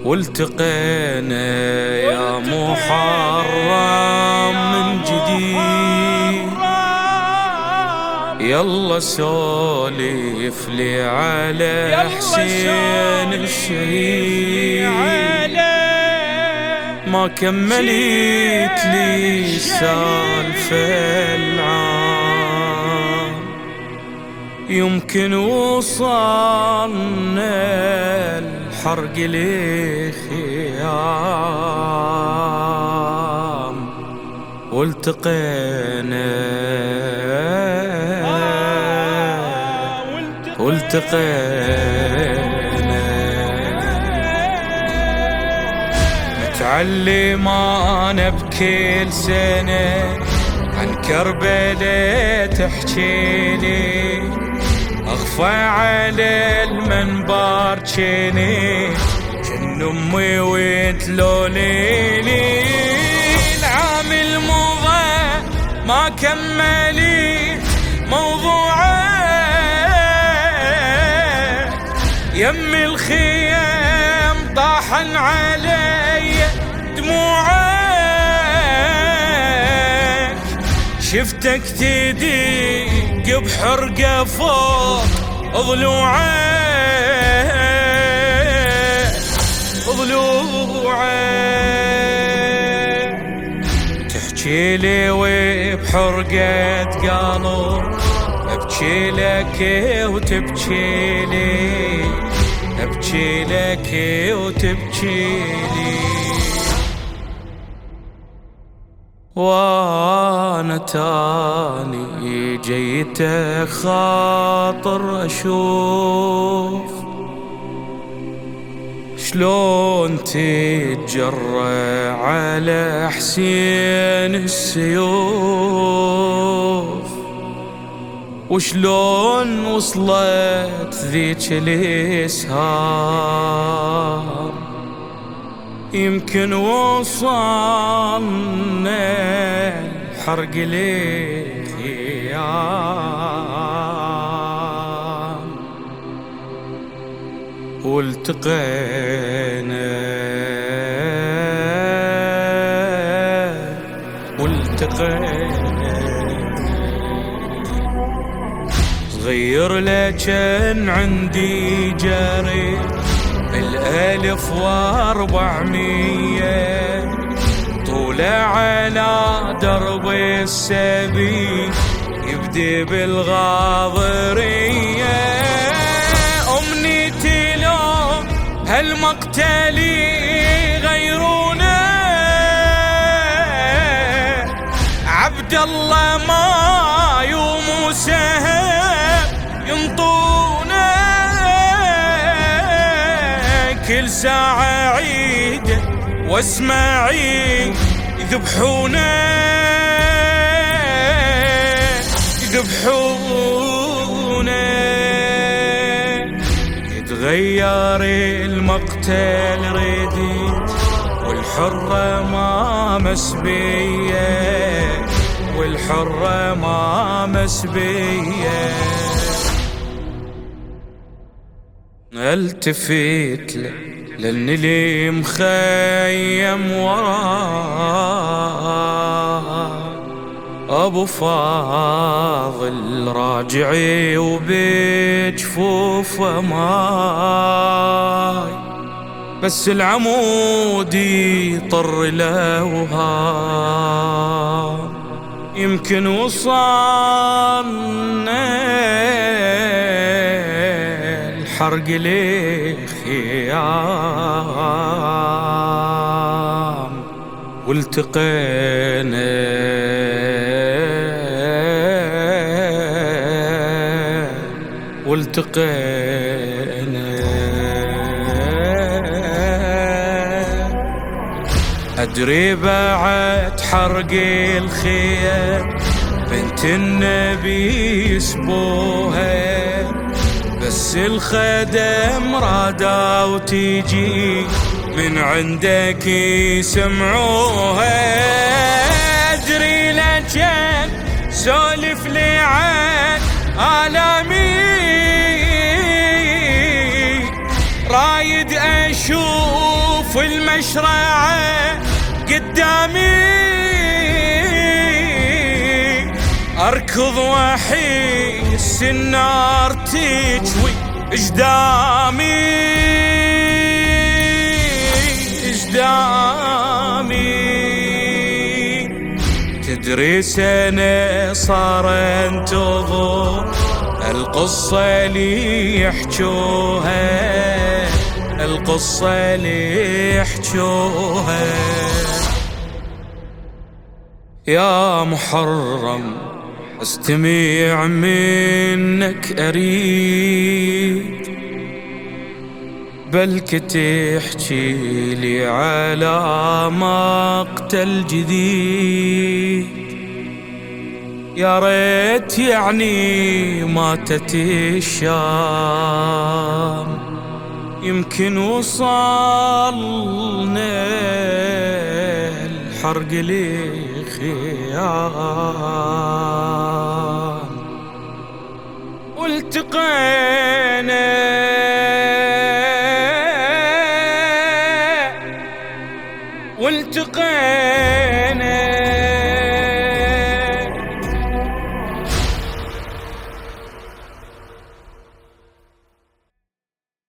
والتقينا يا محرم من جديد. يلا سولف لي على حسين الشهيد، ما كملت لي سالفة العام، يمكن وصلنا الحرق لي خيام. والتقينا متعلم انا بكل سنة عن كربلاء تحكيلي، اخفى على المنبر جيني جن امي وانت لو ليلي. العام المضى ما كملي موضوعه، يم الخيام طاحن علي دموعك، شفتك تدق بحرقة فوق ضلوعك، تحكي لي وبحرقة قلب، ابكي لك وتبكي لي، ابكي لك وتبكي لي. وانا تاني جيتك خاطر اشوف شلون تتجرى على حسين السيوف، وشلون وصلت ذيك الاسهام، يمكن وصلنا الحرق لي خيام. والتقينا صغير لكن عندي جاري 1400، طولع على درب السبيل يبدي بالغاضرية. أمنيتي لو هالمقتل غيرونا، عبد الله ما يوم سهم ينطونا، كل ساعة عيد واسمعي يذبحونا يتغير المقتل رديت، والحرة ما مسبية، والحرة ما مسبية. التفت له لأن لي مخيم وراه، أبو فاضل راجعي وبجفوفه ماي، بس العمود يطر لوهام، يمكن وصلنا الحرق لي خيام. والتقينا أدري بعد حرق الخيام بنت النبي يسبوها، بس الخدم رادا وتيجي من عندك يسمعوها. أدري لجن سولف لي عن آلامي، رايد أشوف في المشرعة قدامي أركض وأحس النار تجوي إجدامي تدري سنة صار انتظر القصة اللي يحجوها القصة اللي يحجوها. يا محرم استمع منك أريد بلك تحكي لي على مقتل جديد. يا ريت يعني ماتت الشام يمكن وصلنا الحرق لخيام والتقينا